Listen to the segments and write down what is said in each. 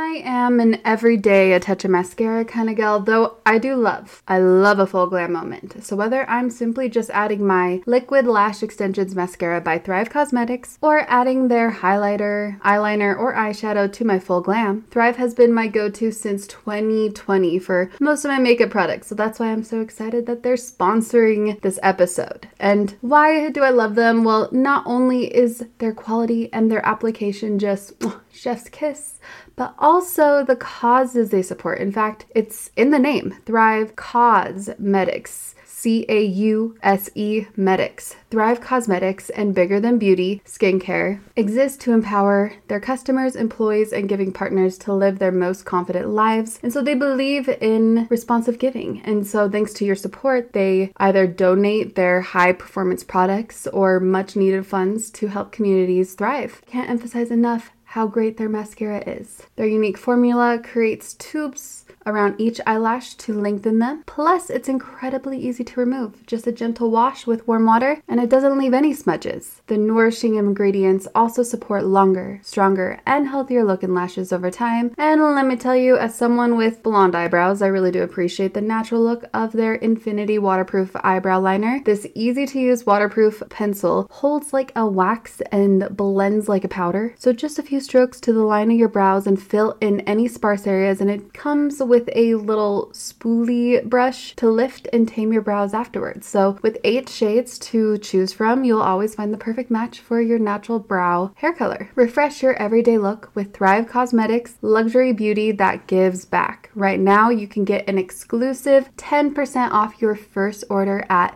I am an everyday a touch of mascara kind of gal, though I love a full glam moment. So whether I'm simply just adding my Liquid Lash Extensions Mascara by Thrive Cosmetics or adding their highlighter, eyeliner, or eyeshadow to my full glam, Thrive has been my go-to since 2020 for most of my makeup products. So that's why I'm so excited that they're sponsoring this episode. And why do I love them? Well, not only is their quality and their application just chef's kiss, but also the causes they support. In fact, it's in the name, Thrive Cosmetics. C-A-U-S-E Medics. Thrive Cosmetics and Bigger Than Beauty Skincare exist to empower their customers, employees, and giving partners to live their most confident lives. And so they believe in responsive giving. And so thanks to your support, they either donate their high performance products or much needed funds to help communities thrive. Can't emphasize enough how great their mascara is. Their unique formula creates tubes around each eyelash to lengthen them. Plus, it's incredibly easy to remove. Just a gentle wash with warm water, and it doesn't leave any smudges. The nourishing ingredients also support longer, stronger, and healthier looking lashes over time. And let me tell you, as someone with blonde eyebrows, I really do appreciate the natural look of their Infinity Waterproof Eyebrow Liner. This easy-to-use waterproof pencil holds like a wax and blends like a powder. So just a few strokes to the line of your brows and fill in any sparse areas, and it comes with a little spoolie brush to lift and tame your brows afterwards. So with 8 shades to choose from, you'll always find the perfect match for your natural brow hair color. Refresh your everyday look with Thrive Cosmetics luxury beauty that gives back. Right now, you can get an exclusive 10% off your first order at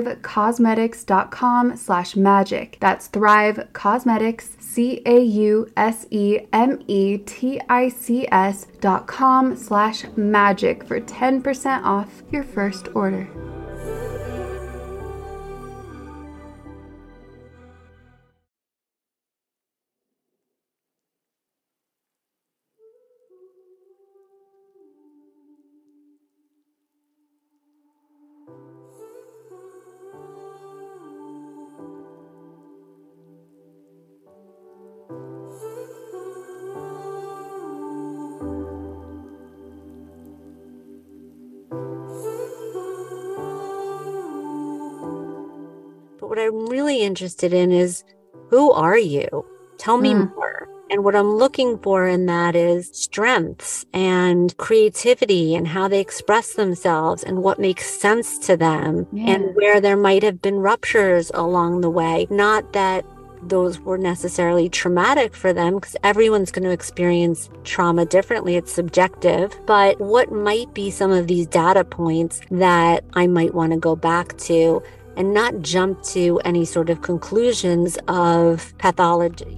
thrivecosmetics.com/magic. That's Thrive Cosmetics, CAUSEMETICS.com/magic for 10% off your first order. But what I'm really interested in is, who are you? Tell me more. And what I'm looking for in that is strengths and creativity and how they express themselves and what makes sense to them and where there might have been ruptures along the way. Not that those were necessarily traumatic for them, because everyone's going to experience trauma differently. It's subjective. But what might be some of these data points that I might want to go back to and not jump to any sort of conclusions of pathology?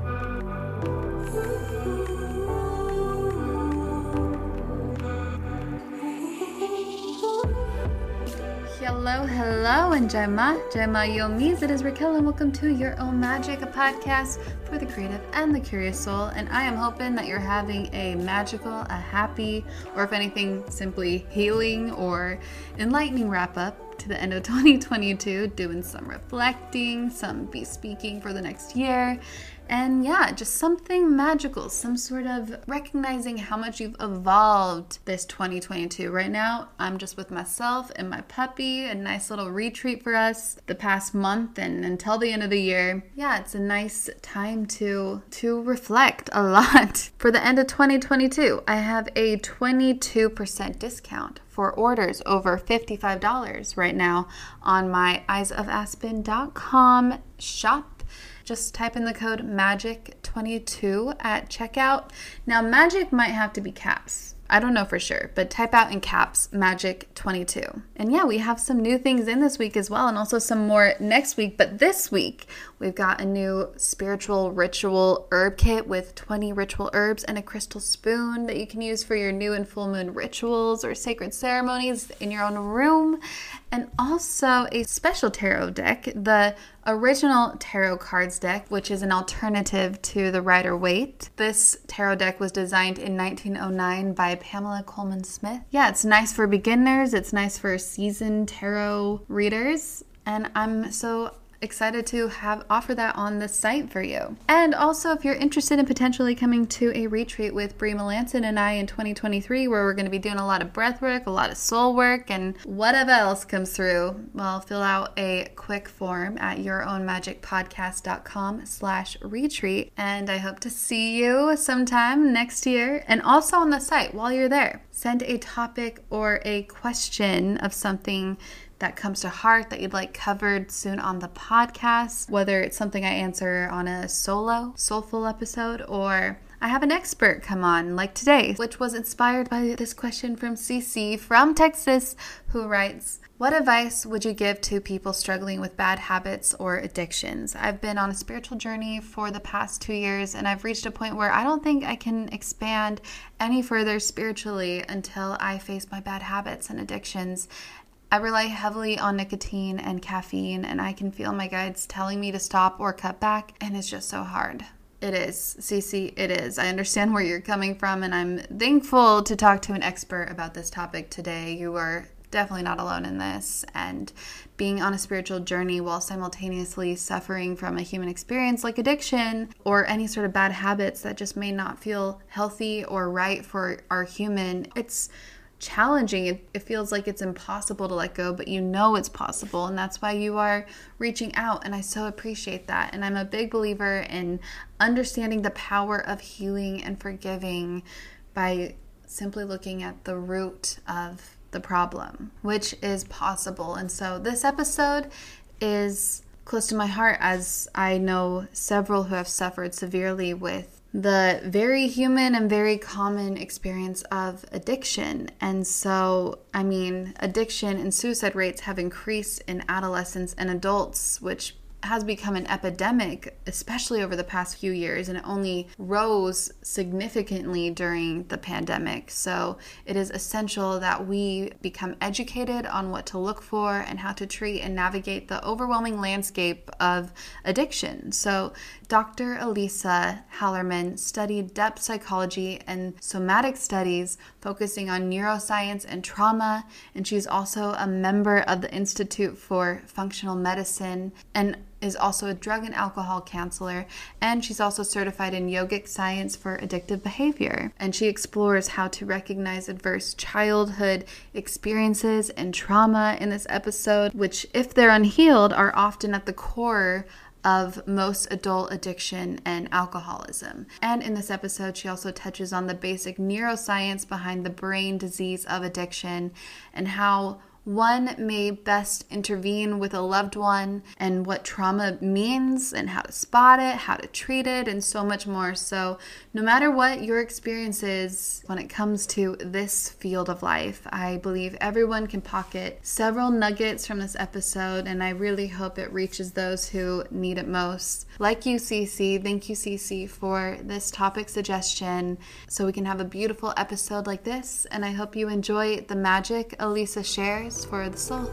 Hello, and Jaima Yomis. It is Raquel, and welcome to Your Own Magic, a podcast for the creative and the curious soul. And I am hoping that you're having a magical, a happy, or if anything, simply healing or enlightening wrap up to the end of 2022, doing some reflecting, some bespeaking for the next year. And yeah, just something magical, some sort of recognizing how much you've evolved this 2022. Right now, I'm just with myself and my puppy, a nice little retreat for us the past month and until the end of the year. Yeah, it's a nice time to reflect a lot. For the end of 2022, I have a 22% discount for orders over $55 right now on my eyesofaspen.com shop. Just type in the code MAGIC22 at checkout. Now, magic might have to be caps. I don't know for sure, but type out in caps MAGIC22. And yeah, we have some new things in this week as well, and also some more next week. But this week, we've got a new spiritual ritual herb kit with 20 ritual herbs and a crystal spoon that you can use for your new and full moon rituals or sacred ceremonies in your own room. And also a special tarot deck, the original tarot cards deck, which is an alternative to the Rider-Waite. This tarot deck was designed in 1909 by Pamela Coleman Smith. Yeah, it's nice for beginners. It's nice for seasoned tarot readers. And I'm so excited to offer that on the site for you. And also, if you're interested in potentially coming to a retreat with Brie Melanson and I in 2023, where we're going to be doing a lot of breath work, a lot of soul work, and whatever else comes through, well, fill out a quick form at yourownmagicpodcast.com/retreat. And I hope to see you sometime next year. And also on the site while you're there, send a topic or a question of something that comes to heart that you'd like covered soon on the podcast, whether it's something I answer on a solo, soulful episode, or I have an expert come on like today, which was inspired by this question from CC from Texas, who writes, what advice would you give to people struggling with bad habits or addictions? I've been on a spiritual journey for the past 2 years, and I've reached a point where I don't think I can expand any further spiritually until I face my bad habits and addictions. I rely heavily on nicotine and caffeine, and I can feel my guides telling me to stop or cut back, and it's just so hard. It is, Cece, it is. I understand where you're coming from, and I'm thankful to talk to an expert about this topic today. You are definitely not alone in this, and being on a spiritual journey while simultaneously suffering from a human experience like addiction or any sort of bad habits that just may not feel healthy or right for our human, it's challenging. It feels like it's impossible to let go, but you know it's possible, and that's why you are reaching out, and I so appreciate that. And I'm a big believer in understanding the power of healing and forgiving by simply looking at the root of the problem, which is possible. And so this episode is close to my heart, as I know several who have suffered severely with the very human and very common experience of addiction. And so, I mean, addiction and suicide rates have increased in adolescents and adults, which has become an epidemic, especially over the past few years, and it only rose significantly during the pandemic. So it is essential that we become educated on what to look for and how to treat and navigate the overwhelming landscape of addiction. So Dr. Elisa Hallerman studied depth psychology and somatic studies focusing on neuroscience and trauma, and she's also a member of the Institute for Functional Medicine and is also a drug and alcohol counselor, and she's also certified in yogic science for addictive behavior. And she explores how to recognize adverse childhood experiences and trauma in this episode, which, if they're unhealed, are often at the core of most adult addiction and alcoholism. And in this episode, she also touches on the basic neuroscience behind the brain disease of addiction and how one may best intervene with a loved one, and what trauma means, and how to spot it, how to treat it, and so much more. So no matter what your experience is when it comes to this field of life, I believe everyone can pocket several nuggets from this episode, and I really hope it reaches those who need it most. Like you, Cece, thank you, Cece, for this topic suggestion so we can have a beautiful episode like this, and I hope you enjoy the magic Elisa shares for the soul.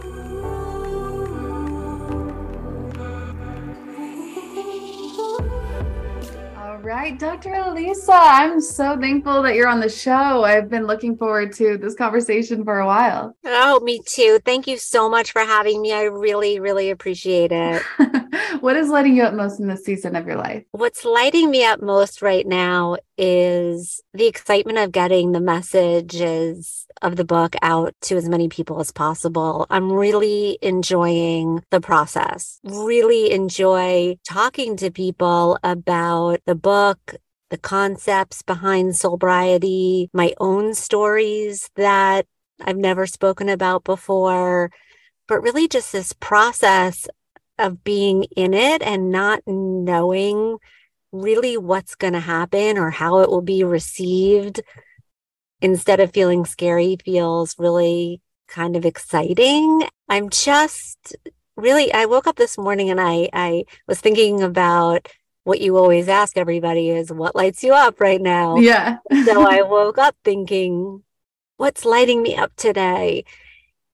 All right, Dr. Elisa, I'm so thankful that you're on the show. I've been looking forward to this conversation for a while. Oh, me too. Thank you so much for having me. I really, really appreciate it. What is lighting you up most in this season of your life? What's lighting me up most right now is the excitement of getting the messages of the book out to as many people as possible. I'm really enjoying the process, really enjoy talking to people about the book, the concepts behind soulbriety, my own stories that I've never spoken about before, but really just this process of being in it and not knowing really what's going to happen or how it will be received. Instead of feeling scary, feels really kind of exciting. I'm just really, I woke up this morning and I was thinking about what you always ask everybody is, what lights you up right now? Yeah. So I woke up thinking, what's lighting me up today?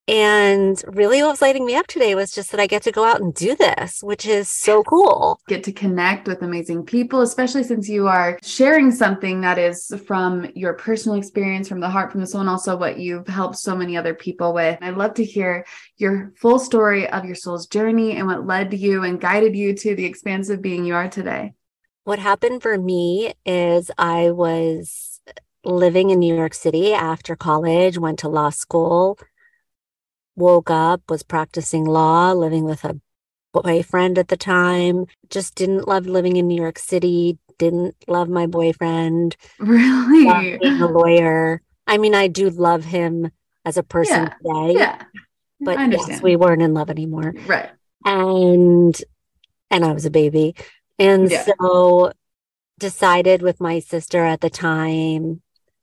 And really what was lighting me up today was just that I get to go out and do this, which is so cool. Get to connect with amazing people, especially since you are sharing something that is from your personal experience, from the heart, from the soul, and also what you've helped so many other people with. I'd love to hear your full story of your soul's journey and what led you and guided you to the expansive being you are today. What happened for me is I was living in New York City after college, went to law school, woke up, was practicing law, living with a boyfriend at the time, just didn't love living in New York City, didn't love my boyfriend, loved Really? being a lawyer. I mean, I do love him as a person Yeah. today, Yeah. but I yes, we understand. weren't in love anymore. Right. And I was a baby. And Yeah. so decided with my sister at the time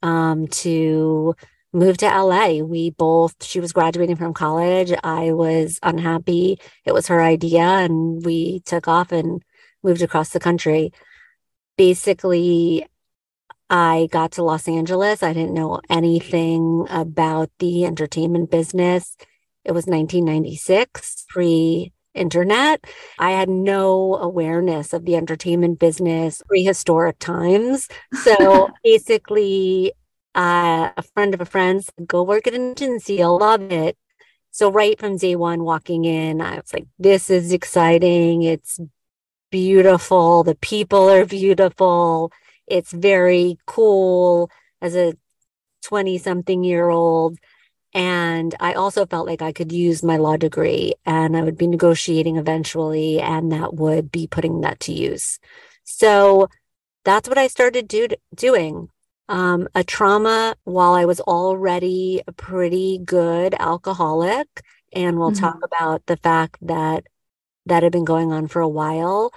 to move to LA. She was graduating from college. I was unhappy. It was her idea, and we took off and moved across the country. Basically, I got to Los Angeles. I didn't know anything about the entertainment business. It was 1996, pre-internet. I had no awareness of the entertainment business, prehistoric times. So basically, a friend of a friend said, go work at an agency. You'll love it. So right from day one, walking in, I was like, this is exciting. It's beautiful. The people are beautiful. It's very cool as a 20 something year old. And I also felt like I could use my law degree and I would be negotiating eventually, and that would be putting that to use. So that's what I started doing. A trauma while I was already a pretty good alcoholic. And we'll talk Mhm. about the fact that that had been going on for a while.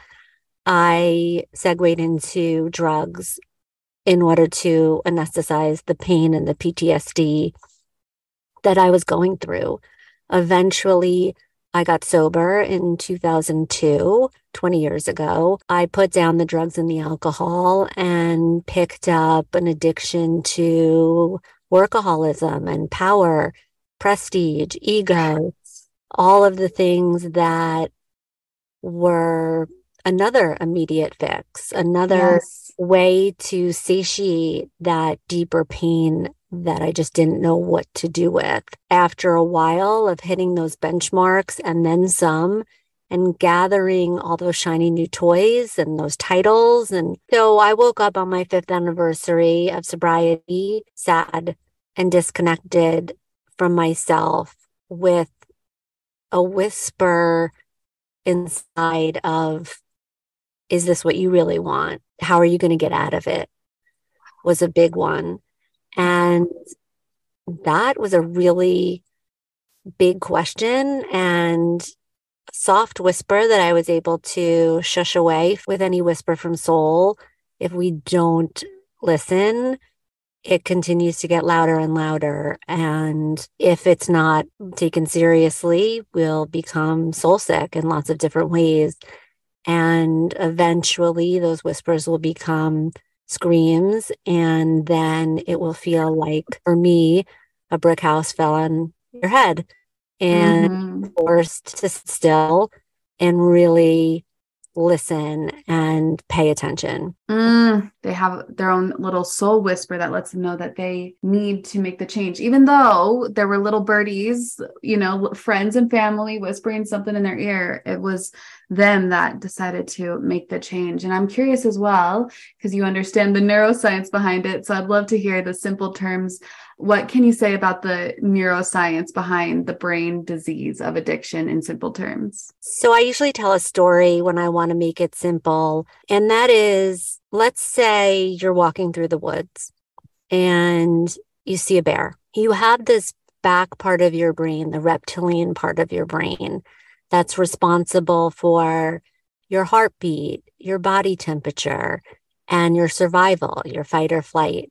I segued into drugs in order to anesthetize the pain and the PTSD that I was going through. Eventually, I got sober in 2002, 20 years ago. I put down the drugs and the alcohol and picked up an addiction to workaholism and power, prestige, ego, all of the things that were another immediate fix, another Yes. way to satiate that deeper pain that I just didn't know what to do with. After a while of hitting those benchmarks and then some, and gathering all those shiny new toys and those titles. And so I woke up on my 5th anniversary of sobriety, sad and disconnected from myself, with a whisper inside of, is this what you really want? How are you going to get out of it? Was a big one. And that was a really big question and soft whisper that I was able to shush away with any whisper from soul. If we don't listen, it continues to get louder and louder. And if it's not taken seriously, we'll become soul sick in lots of different ways. And eventually, those whispers will become screams. And then it will feel like, for me, a brick house fell on your head and Hmm. forced to sit still and really listen and pay attention. They have their own little soul whisper that lets them know that they need to make the change, even though there were little birdies, friends and family whispering something in their ear. It was them that decided to make the change. And I'm curious as well, because you understand the neuroscience behind it. So I'd love to hear the simple terms. What can you say about the neuroscience behind the brain disease of addiction in simple terms? So I usually tell a story when I want to make it simple. And that is, let's say you're walking through the woods and you see a bear. You have this back part of your brain, the reptilian part of your brain, that's responsible for your heartbeat, your body temperature, and your survival, your fight or flight.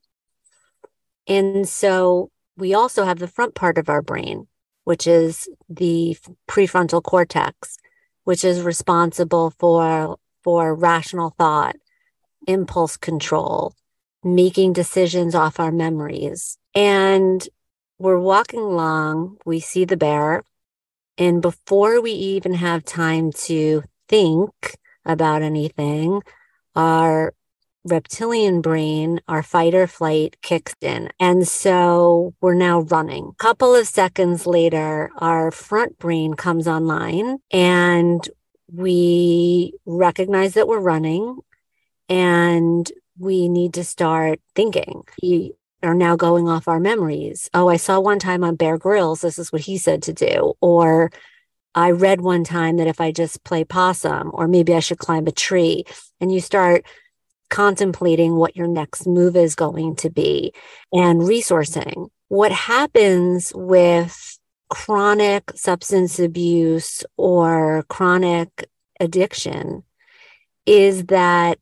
And so we also have the front part of our brain, which is the prefrontal cortex, which is responsible for rational thought, impulse control, making decisions off our memories. And we're walking along, we see the bear, and before we even have time to think about anything, our reptilian brain, our fight or flight kicks in. And so we're now running. A couple of seconds later, our front brain comes online and we recognize that we're running and we need to start thinking. We are now going off our memories. Oh, I saw one time on Bear Grylls, this is what he said to do. Or I read one time that if I just play possum, or maybe I should climb a tree. And you start contemplating what your next move is going to be and resourcing. What happens with chronic substance abuse or chronic addiction is that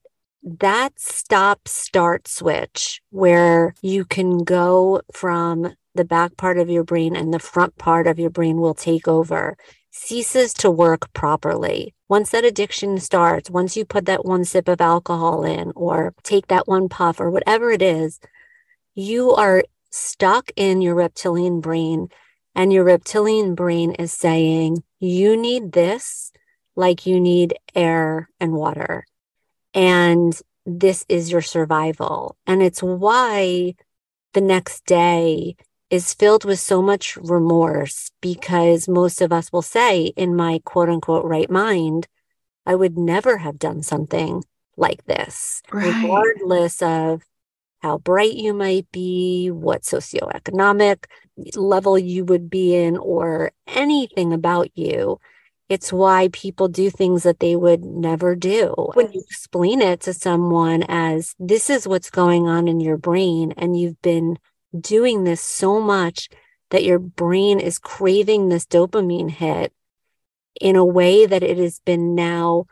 stop-start switch where you can go from the back part of your brain and the front part of your brain will take over, ceases to work properly. Once that addiction starts, once you put that one sip of alcohol in or take that one puff or whatever it is, you are stuck in your reptilian brain, and your reptilian brain is saying, you need this like you need air and water. And this is your survival. And it's why the next day is filled with so much remorse, because most of us will say, in my quote unquote right mind, I would never have done something like this, regardless of how bright you might be, what socioeconomic level you would be in, or anything about you. It's why people do things that they would never do. When you explain it to someone as this is what's going on in your brain, and you've been doing this so much that your brain is craving this dopamine hit in a way that it has been now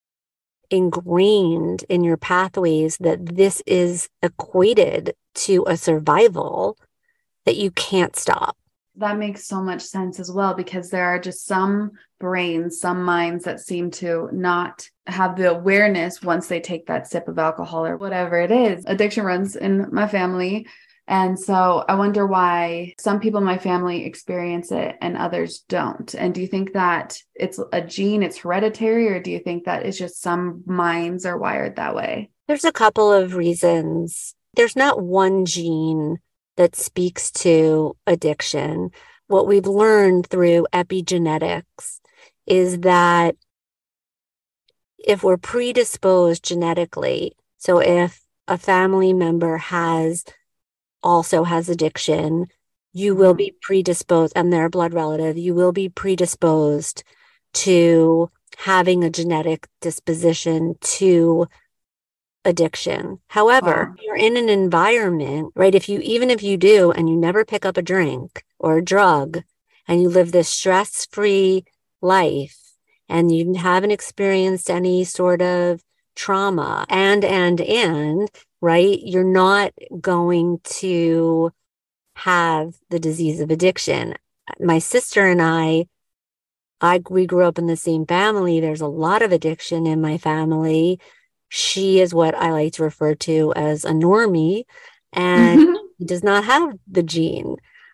ingrained in your pathways, that this is equated to a survival that you can't stop. That makes so much sense as well, because there are just some brains, some minds that seem to not have the awareness once they take that sip of alcohol or whatever it is. Addiction runs in my family. And so I wonder why some people in my family experience it and others don't. And do you think that it's a gene, it's hereditary, or do you think that it's just some minds are wired that way? There's a couple of reasons. There's not one gene that speaks to addiction. What we've learned through epigenetics is that if we're predisposed genetically, so if a family member also has addiction, you will be predisposed, and they're a blood relative, you will be predisposed to having a genetic disposition to addiction. However, you're in an environment, right? Even if you do, and you never pick up a drink or a drug, and you live this stress-free life, and you haven't experienced any sort of trauma, and, right? You're not going to have the disease of addiction. My sister and we grew up in the same family. There's a lot of addiction in my family. She is what I like to refer to as a normie, and he does not have the gene.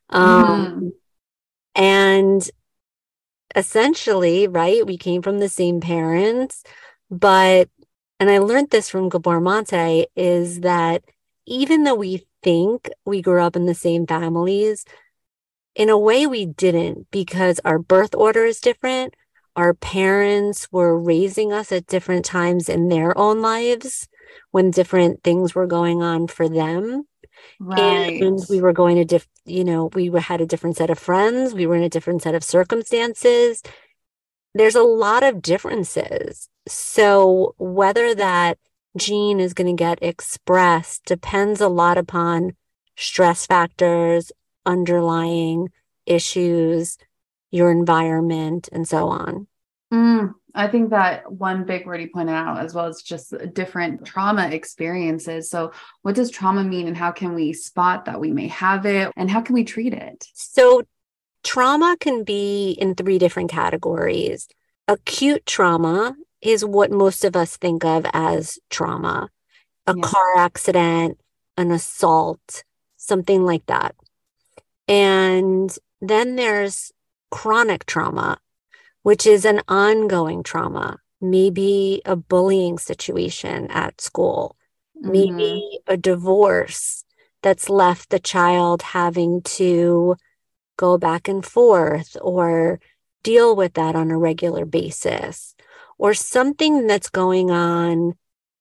And essentially, right, we came from the same parents, and I learned this from Gabor Mate, is that even though we think we grew up in the same families, in a way we didn't, because our birth order is different. Our parents were raising us at different times in their own lives when different things were going on for them. Right. And we were going to, we had a different set of friends. We were in a different set of circumstances. There's a lot of differences. So whether that gene is going to get expressed depends a lot upon stress factors, underlying issues, your environment, and so on. I think that one big word you pointed out as well is just different trauma experiences. So what does trauma mean, and how can we spot that we may have it, and how can we treat it? So trauma can be in 3 different categories. Acute trauma is what most of us think of as trauma. A car accident, an assault, something like that. And then there's chronic trauma, which is an ongoing trauma, maybe a bullying situation at school, Mm-hmm. maybe a divorce that's left the child having to go back and forth or deal with that on a regular basis, or something that's going on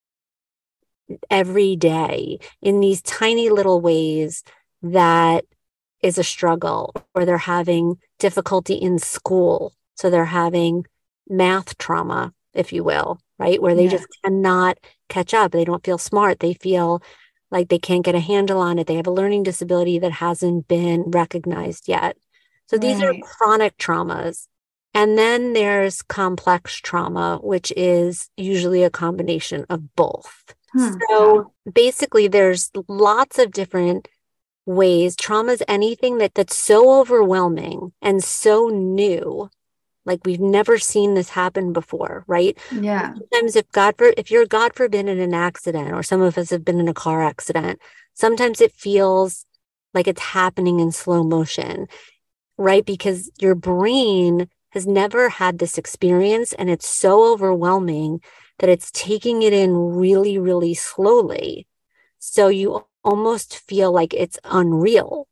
every day in these tiny little ways that is a struggle, or they're having difficulty in school. So they're having math trauma, if you will, right? Where they Yeah. just cannot catch up. They don't feel smart. They feel like they can't get a handle on it. They have a learning disability that hasn't been recognized yet. So these are Right. chronic traumas. And then there's complex trauma, which is usually a combination of both. Okay. So basically, there's lots of different ways. Trauma is anything that's so overwhelming and so new, like we've never seen this happen before, right? Yeah. Sometimes if you're God forbid in an accident, or some of us have been in a car accident, sometimes it feels like it's happening in slow motion, right? Because your brain has never had this experience and it's so overwhelming that it's taking it in really, really slowly. So you almost feel like it's unreal.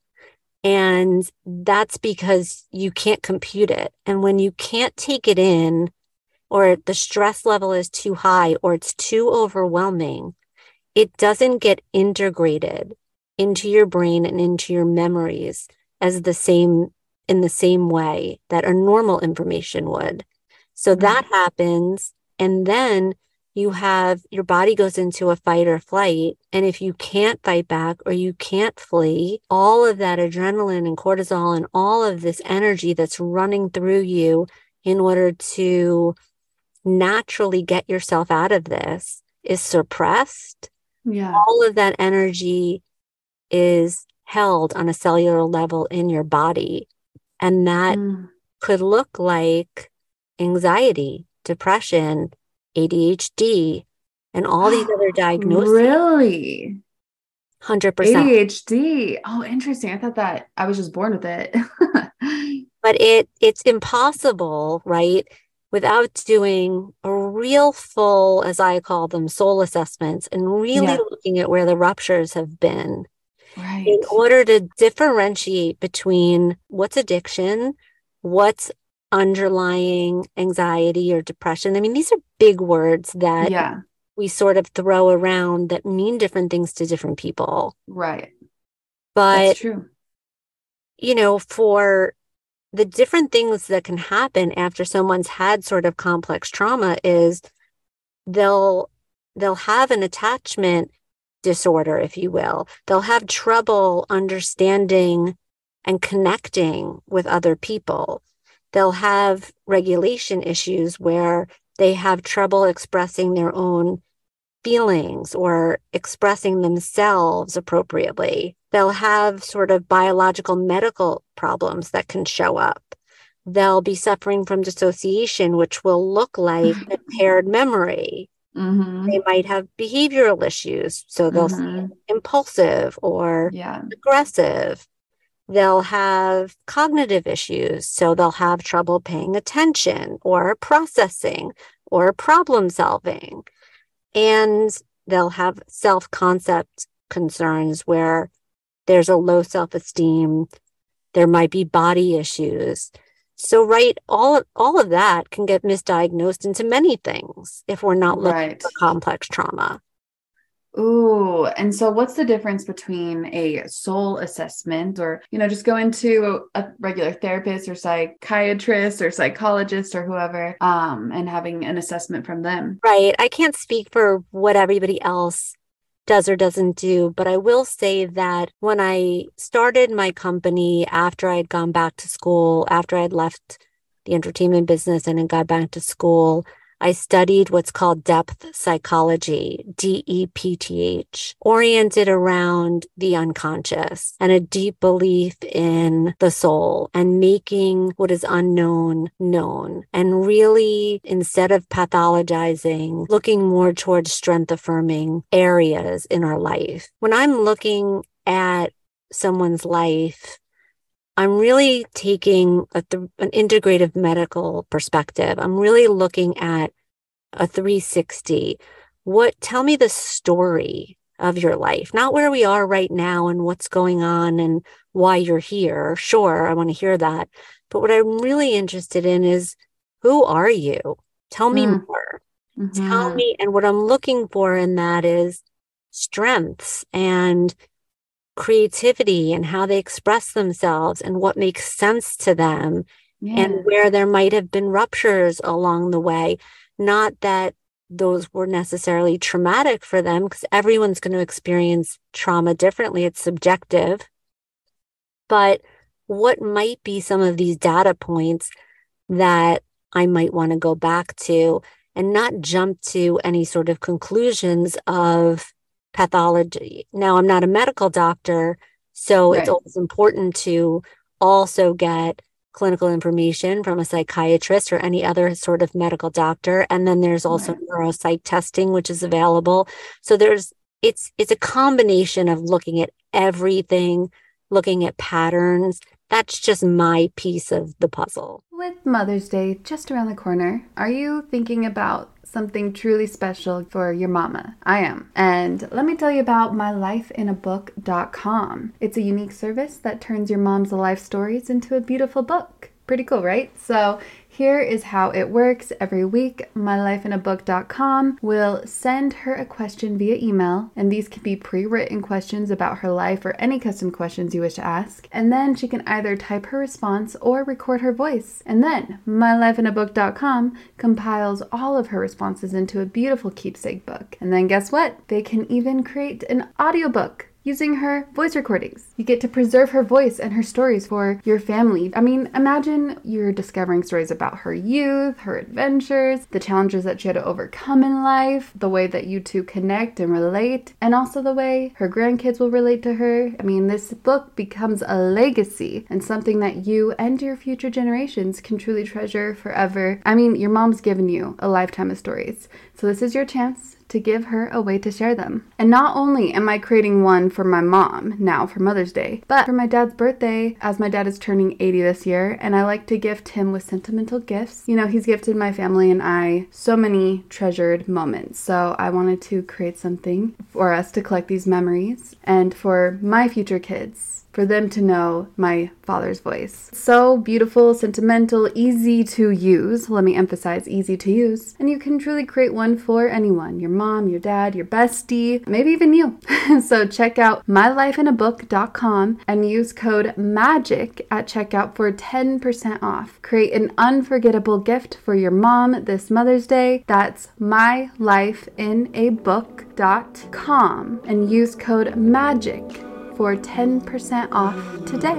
And that's because you can't compute it. And when you can't take it in, or the stress level is too high, or it's too overwhelming, it doesn't get integrated into your brain and into your memories as the same in the same way that a normal information would. So that Right. happens. And then you have your body goes into a fight or flight. And if you can't fight back or you can't flee, all of that adrenaline and cortisol and all of this energy that's running through you in order to naturally get yourself out of this is suppressed. Yeah. All of that energy is held on a cellular level in your body. And that Mm. could look like anxiety, depression, ADHD, and all these other diagnoses. Really? 100%. ADHD. Oh, interesting. I thought that I was just born with it. But it's impossible, right? Without doing a real full, as I call them, soul assessments and really Yeah. looking at where the ruptures have been in Right. order to differentiate between what's addiction, what's underlying anxiety or depression. I mean, these are big words that Yeah. we sort of throw around that mean different things to different people. Right. That's But, true. for the different things that can happen after someone's had sort of complex trauma is they'll they'll have an attachment disorder, if you will. They'll have trouble understanding and connecting with other people. They'll have regulation issues where they have trouble expressing their own feelings or expressing themselves appropriately. They'll have sort of biological medical problems that can show up. They'll be suffering from dissociation, which will look like impaired memory. They Mm-hmm. might have behavioral issues, so they'll see Mm-hmm. impulsive or Yeah. aggressive. They'll have cognitive issues, so they'll have trouble paying attention or processing or problem solving. And they'll have self-concept concerns where there's a low self-esteem. There might be body issues. So, right, all of that can get misdiagnosed into many things if we're not looking Right. for complex trauma. Ooh, and so what's the difference between a soul assessment or, just going to a regular therapist or psychiatrist or psychologist or whoever, and having an assessment from them? Right. I can't speak for what everybody else does or doesn't do, but I will say that when I started my company after I'd gone back to school, after I'd left the entertainment business and then got back to school, I studied what's called depth psychology, DEPTH, oriented around the unconscious and a deep belief in the soul and making what is unknown known. And really, instead of pathologizing, looking more towards strength affirming areas in our life. When I'm looking at someone's life, I'm really taking an integrative medical perspective. I'm really looking at a 360. Tell me the story of your life, not where we are right now and what's going on and why you're here. Sure, I want to hear that. But what I'm really interested in is, who are you? Tell me Mm. more. Tell Mm-hmm. me. And what I'm looking for in that is strengths and creativity and how they express themselves and what makes sense to them, and Yeah. where there might have been ruptures along the way. Not that those were necessarily traumatic for them, because everyone's going to experience trauma differently. It's subjective. But what might be some of these data points that I might want to go back to, and not jump to any sort of conclusions of pathology. Now, I'm not a medical doctor, so it's Right. always important to also get clinical information from a psychiatrist or any other sort of medical doctor. And then there's also Right. neuropsych testing, which is available. So it's a combination of looking at everything, looking at patterns. That's just my piece of the puzzle. With Mother's Day just around the corner, are you thinking about something truly special for your mama? I am. And let me tell you about mylifeinabook.com. It's a unique service that turns your mom's life stories into a beautiful book. Pretty cool, right? So here is how it works. Every week, mylifeinabook.com will send her a question via email, and these can be pre-written questions about her life or any custom questions you wish to ask. And then she can either type her response or record her voice. And then mylifeinabook.com compiles all of her responses into a beautiful keepsake book. And then guess what? They can even create an audiobook using her voice recordings. You get to preserve her voice and her stories for your family. I mean, imagine you're discovering stories about her youth, her adventures, the challenges that she had to overcome in life, the way that you two connect and relate, and also the way her grandkids will relate to her. I mean, this book becomes a legacy and something that you and your future generations can truly treasure forever. I mean, your mom's given you a lifetime of stories, so this is your chance to give her a way to share them. And not only am I creating one for my mom now for Mother's Day, but for my dad's birthday, as my dad is turning 80 this year, and I like to gift him with sentimental gifts. You know, he's gifted my family and I so many treasured moments. So I wanted to create something for us to collect these memories and for my future kids, for them to know my father's voice. So beautiful, sentimental, easy to use. Let me emphasize, easy to use. And you can truly create one for anyone, your mom, your dad, your bestie, maybe even you. So check out mylifeinabook.com and use code MAGIC at checkout for 10% off. Create an unforgettable gift for your mom this Mother's Day. That's mylifeinabook.com and use code MAGIC for 10% off today.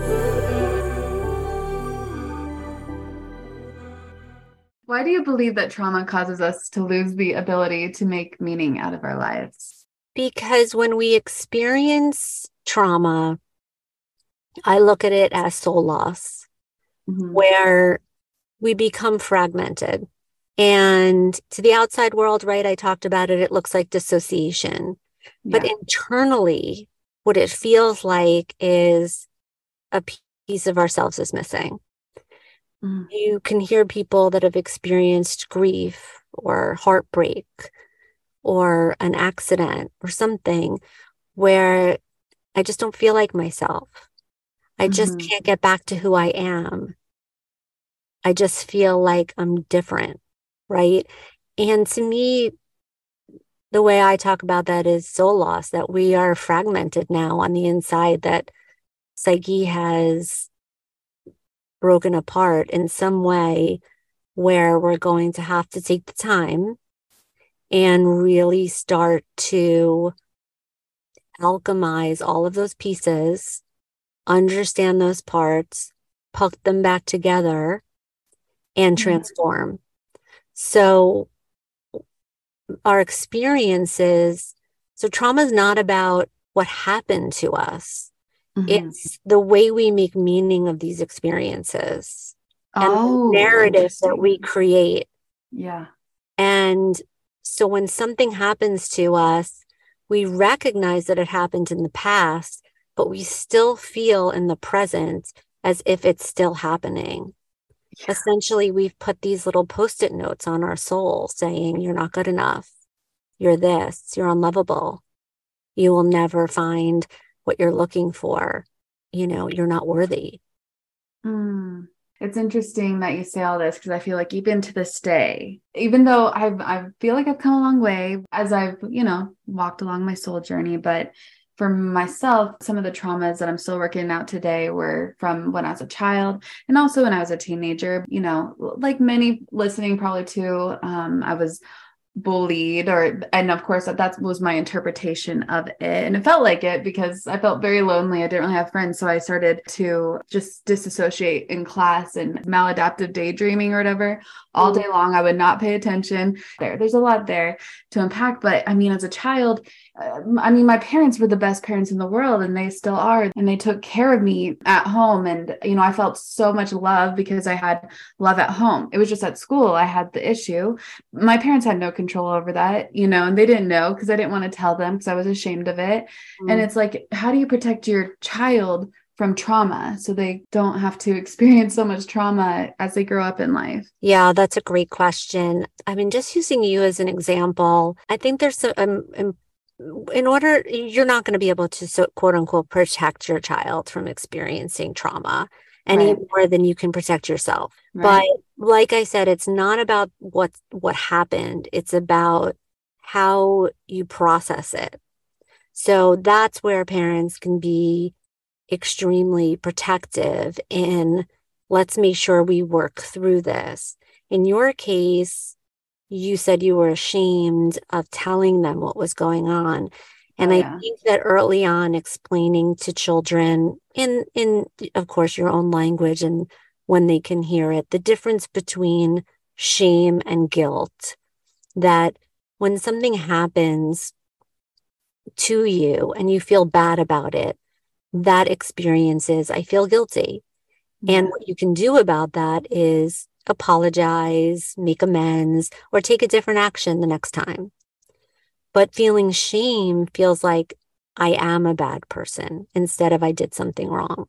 Why do you believe that trauma causes us to lose the ability to make meaning out of our lives? Because when we experience trauma, I look at it as soul loss, where we become fragmented. And to the outside world, right, I talked about it, it looks like dissociation. Yeah. But internally, what it feels like is a piece of ourselves is missing. You can hear people that have experienced grief or heartbreak or an accident or something where I just don't feel like myself. I just can't get back to who I am. I just feel like I'm different, right? And to me, the way I talk about that is soul loss, that we are fragmented now on the inside, that psyche has broken apart in some way, where we're going to have to take the time and really start to alchemize all of those pieces, understand those parts, put them back together, and transform. So our experiences, so trauma is not about what happened to us. It's the way we make meaning of these experiences and the narrative that we create. Yeah. And so when something happens to us, we recognize that it happened in the past, but we still feel in the present as if it's still happening. Yeah. Essentially, we've put these little Post-it notes on our soul saying, you're not good enough. You're this, you're unlovable. You will never find what you're looking for. You're not worthy. It's interesting that you say all this, because I feel like even to this day, even though I feel like I've come a long way as I've, walked along my soul journey, but for myself, some of the traumas that I'm still working out today were from when I was a child and also when I was a teenager. Like many listening probably too, I was bullied, and of course that was my interpretation of it, and it felt like it because I felt very lonely. I didn't really have friends, so I started to just disassociate in class and maladaptive daydreaming or whatever all day long. I would not pay attention. There's a lot there to unpack, but I mean, as a child, my parents were the best parents in the world, and they still are, and they took care of me at home. And I felt so much love because I had love at home. It was just at school I had the issue. My parents had no control over that, and they didn't know because I didn't want to tell them because I was ashamed of it. And it's like, how do you protect your child from trauma so they don't have to experience so much trauma as they grow up in life? Yeah, that's a great question. I mean, just using you as an example, I think there's you're not going to be able to quote unquote protect your child from experiencing trauma any more than you can protect yourself. Right. But like I said, it's not about what happened. It's about how you process it. So that's where parents can be extremely protective in, let's make sure we work through this. In your case, you said you were ashamed of telling them what was going on. And I think that early on, explaining to children in, of course, your own language and when they can hear it, the difference between shame and guilt, that when something happens to you and you feel bad about it, that experience is, I feel guilty. Yeah. And what you can do about that is apologize, make amends, or take a different action the next time. But feeling shame feels like I am a bad person instead of I did something wrong.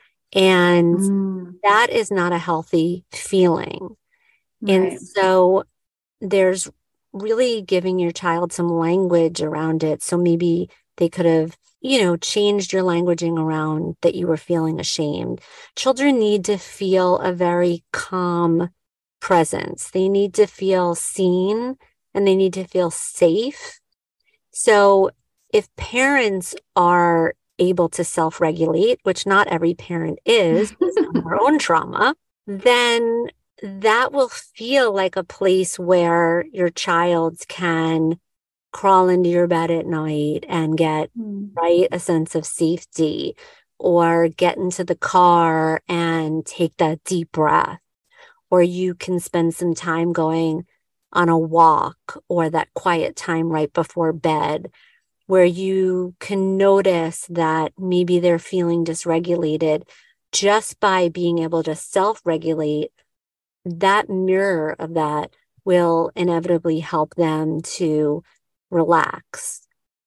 And that is not a healthy feeling. Right. And so there's really giving your child some language around it. So maybe they could have, changed your languaging around that you were feeling ashamed. Children need to feel a very calm presence. They need to feel seen and they need to feel safe. So if parents are able to self-regulate, which not every parent is based on their own trauma, then that will feel like a place where your child can crawl into your bed at night and get a sense of safety, or get into the car and take that deep breath, or you can spend some time going on a walk or that quiet time right before bed where you can notice that maybe they're feeling dysregulated. Just by being able to self-regulate, that mirror of that will inevitably help them to relax.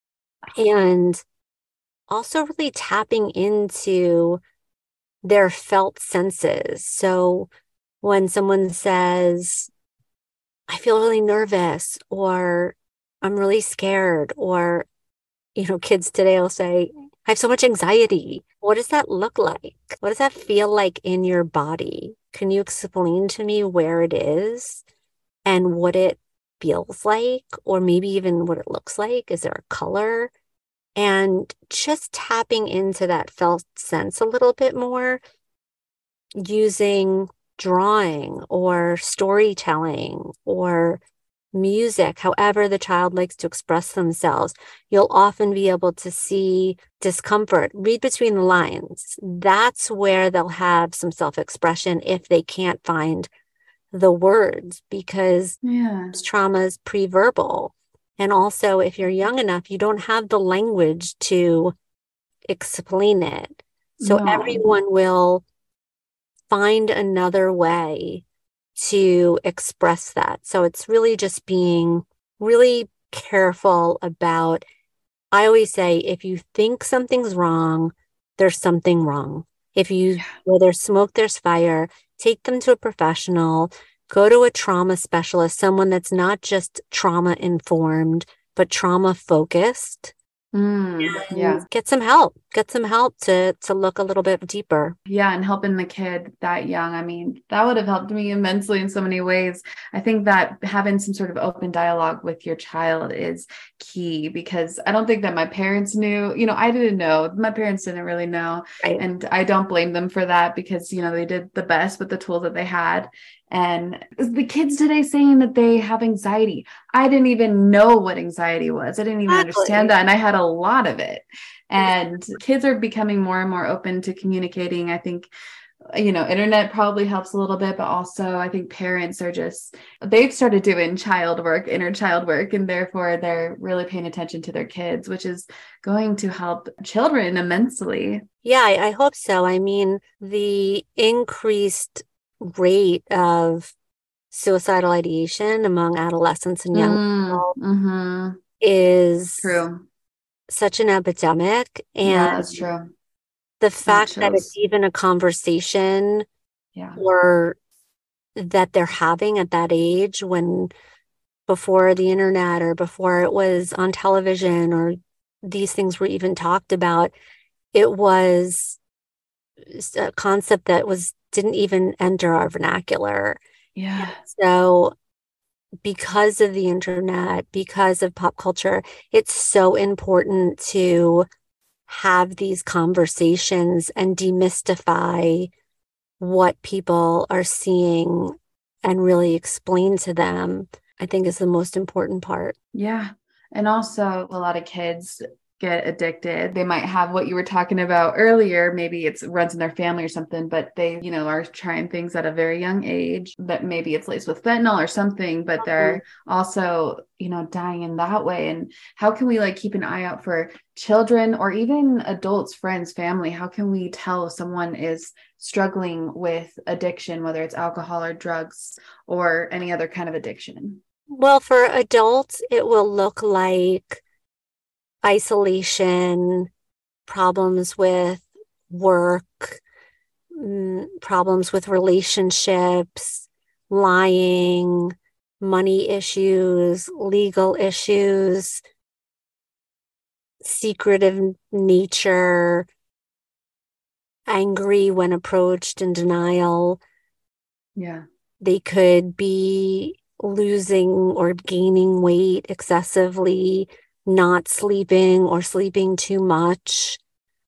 And also really tapping into their felt senses. So when someone says, I feel really nervous, or I'm really scared, or, kids today will say, I have so much anxiety. What does that look like? What does that feel like in your body? Can you explain to me where it is and what it feels like, or maybe even what it looks like? Is there a color? And just tapping into that felt sense a little bit more using drawing or storytelling or music, however the child likes to express themselves. You'll often be able to see discomfort, read between the lines. That's where they'll have some self-expression if they can't find the words, because trauma is pre-verbal. And also, if you're young enough, you don't have the language to explain it. So everyone will find another way to express that. So it's really just being really careful about, I always say, if you think something's wrong, there's something wrong. Yeah. Where there's smoke, there's fire. Take them to a professional, go to a trauma specialist, someone that's not just trauma informed, but trauma focused, and Yeah. get some help to look a little bit deeper. Yeah, and helping the kid that young. I mean, that would have helped me immensely in so many ways. I think that having some sort of open dialogue with your child is key, because I don't think that my parents knew, I didn't know. My parents didn't really know. Right. And I don't blame them for that, because, they did the best with the tools that they had. And the kids today saying that they have anxiety. I didn't even know what anxiety was. I didn't even understand that. And I had a lot of it. And kids are becoming more and more open to communicating. I think, internet probably helps a little bit, but also I think parents they've started doing inner child work, and therefore they're really paying attention to their kids, which is going to help children immensely. Yeah, I hope so. I mean, the increased rate of suicidal ideation among adolescents and young people is True. such an epidemic. Yeah, And that's true. the fact that it's even a conversation or that they're having at that age, when before the internet or before it was on television or these things were even talked about, it was a concept that didn't even enter our vernacular. Yeah. So because of the internet, because of pop culture, it's so important to have these conversations and demystify what people are seeing and really explain to them, I think is the most important part. Yeah. And also, a lot of kids get addicted. They might have what you were talking about earlier. Maybe it runs in their family or something, but they, are trying things at a very young age, that maybe it's laced with fentanyl or something, but they're also, dying in that way. And how can we keep an eye out for children or even adults, friends, family? How can we tell if someone is struggling with addiction, whether it's alcohol or drugs or any other kind of addiction? Well, for adults, it will look like isolation, problems with work, problems with relationships, lying, money issues, legal issues, secretive nature, angry when approached, and denial. Yeah. They could be losing or gaining weight excessively, not sleeping or sleeping too much.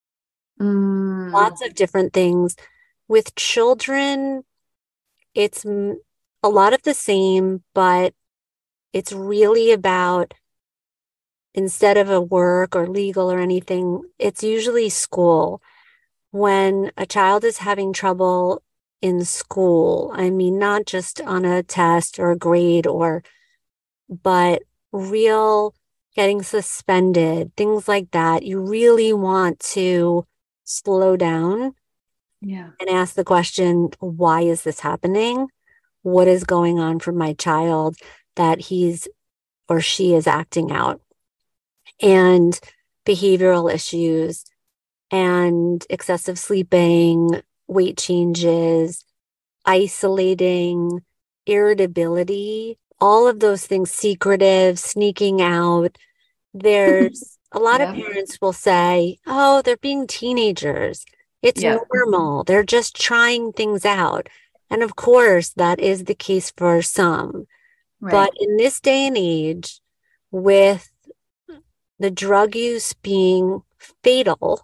Lots of different things. With children, it's a lot of the same, but it's really about, instead of a work or legal or anything, it's usually school. When a child is having trouble in school, I mean, not just on a test or a grade but real getting suspended, things like that, you really want to slow down and ask the question, why is this happening? What is going on for my child that he's or she is acting out? And behavioral issues and excessive sleeping, weight changes, isolating, irritability, all of those things, secretive, sneaking out. There's a lot of parents will say, oh, they're being teenagers. It's normal. They're just trying things out. And of course, that is the case for some. Right. But in this day and age, with the drug use being fatal,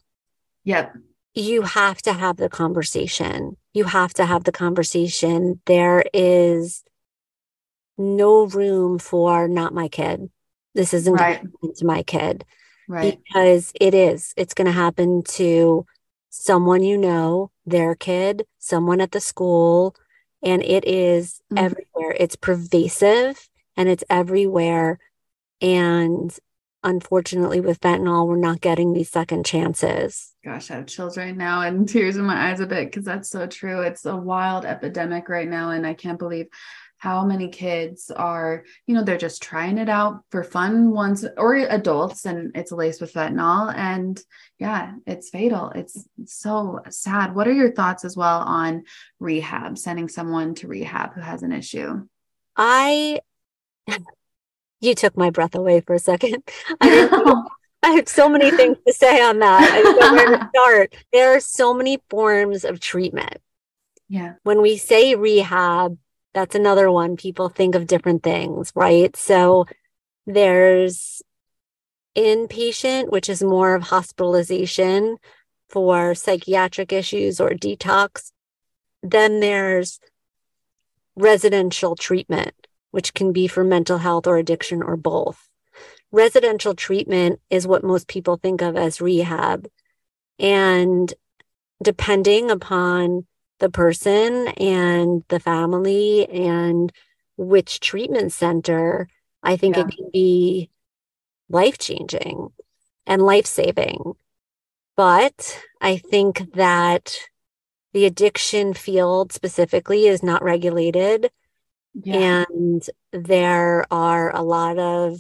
you have to have the conversation. You have to have the conversation. There is no room for not my kid. This isn't going to happen to my kid. Right. Because it's going to happen to someone their kid, someone at the school, and it is everywhere. It's pervasive and it's everywhere. And unfortunately, with fentanyl, we're not getting these second chances. Gosh, I have chills right now and tears in my eyes a bit, because that's so true. It's a wild epidemic right now, and I can't believe how many kids are, they're just trying it out for fun once, or adults, and it's laced with fentanyl. And yeah, it's fatal. It's so sad. What are your thoughts as well on rehab, sending someone to rehab who has an issue? You took my breath away for a second. I didn't know. I have so many things to say on that. I don't know where to start. There are so many forms of treatment. Yeah. When we say rehab, that's another one. People think of different things, right? So there's inpatient, which is more of hospitalization for psychiatric issues or detox. Then there's residential treatment, which can be for mental health or addiction or both. Residential treatment is what most people think of as rehab. And depending upon the person and the family and which treatment center, I think it can be life-changing and life-saving. But I think that the addiction field specifically is not regulated. Yeah. And there are a lot of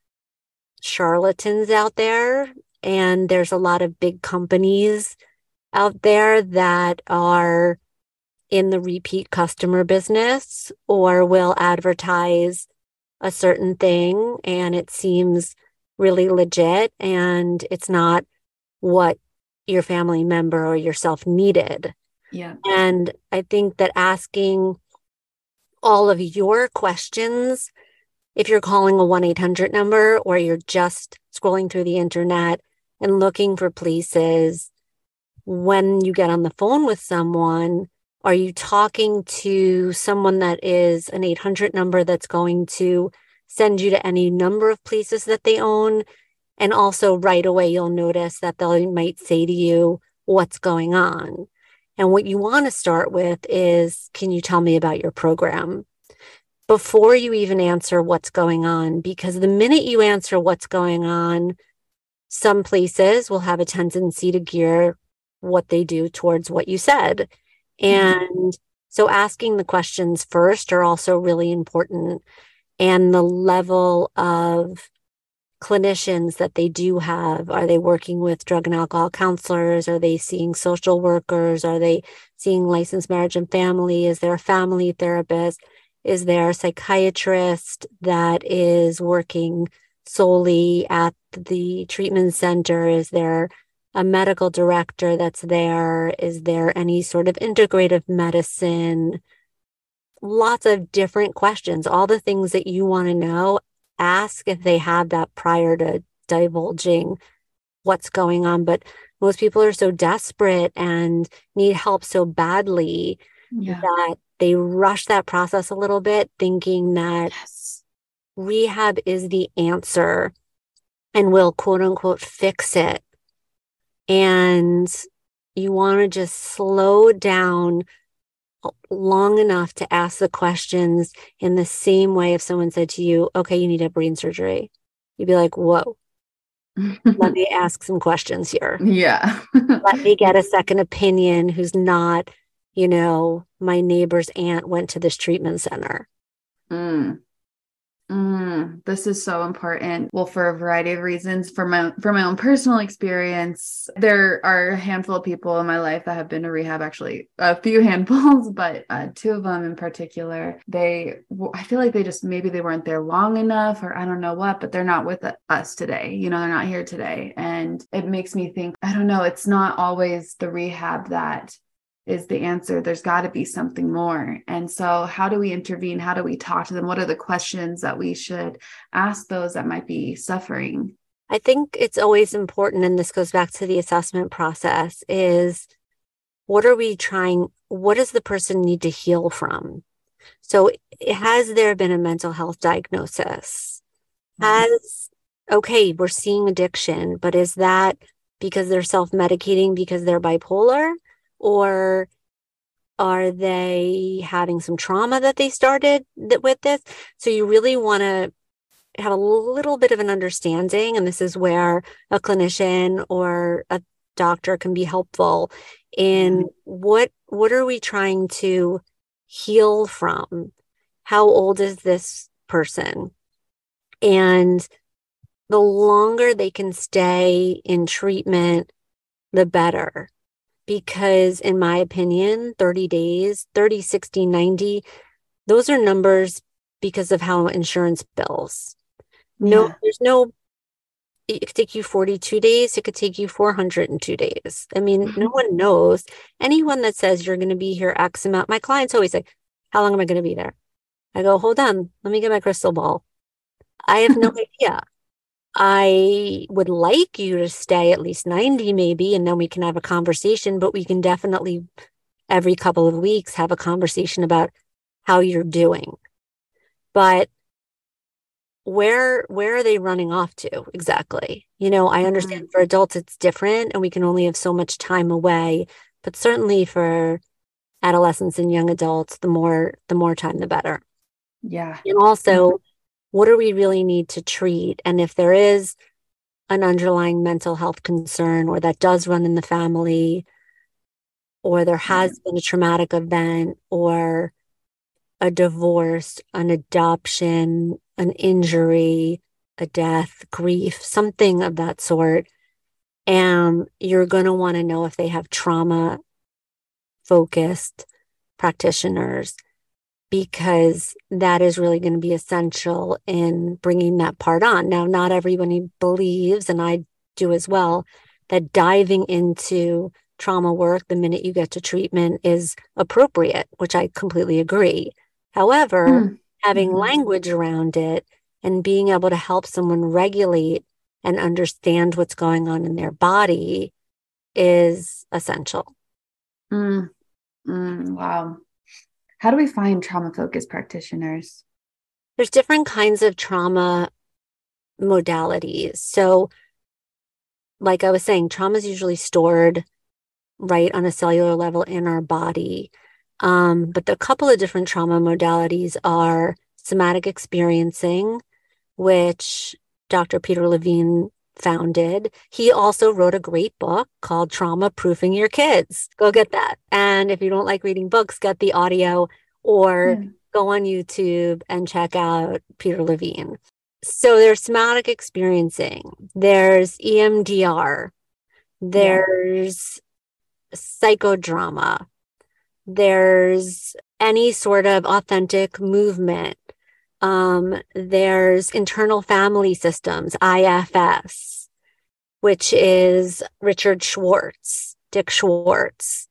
charlatans out there, and there's a lot of big companies out there that are in the repeat customer business or will advertise a certain thing and it seems really legit and it's not what your family member or yourself needed. Yeah. And I think that asking all of your questions, if you're calling a 1-800 number or you're just scrolling through the internet and looking for places, when you get on the phone with someone, are you talking to someone that is an 800 number that's going to send you to any number of places that they own? And also right away, you'll notice that they might say to you, what's going on? And what you want to start with is, can you tell me about your program? Before you even answer what's going on, because the minute you answer what's going on, some places will have a tendency to gear what they do towards what you said. And so asking the questions first are also really important. And the level of clinicians that they do have, are they working with drug and alcohol counselors? Are they seeing social workers? Are they seeing licensed marriage and family? Is there a family therapist? Is there a psychiatrist that is working solely at the treatment center? Is there a medical director that's there? Is there any sort of integrative medicine? Lots of different questions, all the things that you want to know. Ask if they have that prior to divulging what's going on. But most people are so desperate and need help so badly that they rush that process a little bit, thinking that rehab is the answer and will quote unquote fix it. And you want to just slow down long enough to ask the questions in the same way if someone said to you, okay, you need a brain surgery. You'd be like, whoa, let me ask some questions here. Yeah. Let me get a second opinion who's not, my neighbor's aunt went to this treatment center. This is so important. Well, for a variety of reasons, from my own personal experience, there are a handful of people in my life that have been to rehab, actually a few handfuls, but two of them in particular, I feel like maybe they weren't there long enough, or I don't know what, but they're not with us today. They're not here today. And it makes me think, I don't know, it's not always the rehab that is the answer. There's got to be something more. And so how do we intervene? How do we talk to them? What are the questions that we should ask those that might be suffering? I think it's always important, and this goes back to the assessment process, is what does the person need to heal from? So has there been a mental health diagnosis? Okay, we're seeing addiction, but is that because they're self-medicating because they're bipolar? Or are they having some trauma that they started with this? So you really want to have a little bit of an understanding. And this is where a clinician or a doctor can be helpful in what are we trying to heal from? how old is this person? And the longer they can stay in treatment, the better. Because in my opinion, 30 days, 30, 60, 90, those are numbers because of how insurance bills. No, Yeah. there's no, it could take you 42 days. It could take you 402 days. I mean, no one knows. Anyone that says you're going to be here X amount, my clients always say, how long am I going to be there? I go, hold on, let me get my crystal ball. I have no idea. I would like you to stay at least 90 maybe, and then we can have a conversation, but we can definitely every couple of weeks have a conversation about how you're doing. But where are they running off to exactly? I understand for adults it's different and we can only have so much time away, but certainly for adolescents and young adults, the more time the better. Yeah. And also, what do we really need to treat? And if there is an underlying mental health concern or that does run in the family, or there has been a traumatic event or a divorce, an adoption, an injury, a death, grief, something of that sort. And you're going to want to know if they have trauma focused practitioners, because that is really going to be essential in bringing that part on. Now, not everybody believes, and I do as well, that diving into trauma work the minute you get to treatment is appropriate, which I completely agree. However, having language around it and being able to help someone regulate and understand what's going on in their body is essential. Wow. How do we find trauma-focused practitioners? There's different kinds of trauma modalities. So, like I was saying, trauma is usually stored right on a cellular level in our body. But the couple of different trauma modalities are somatic experiencing, which Dr. Peter Levine founded. He also wrote a great book called Trauma Proofing Your Kids. Go get that. And if you don't like reading books, get the audio or go on YouTube and check out Peter Levine. So there's somatic experiencing, there's EMDR, there's psychodrama, there's any sort of authentic movement. There's internal family systems, IFS, which is Richard Schwartz, Dick Schwartz.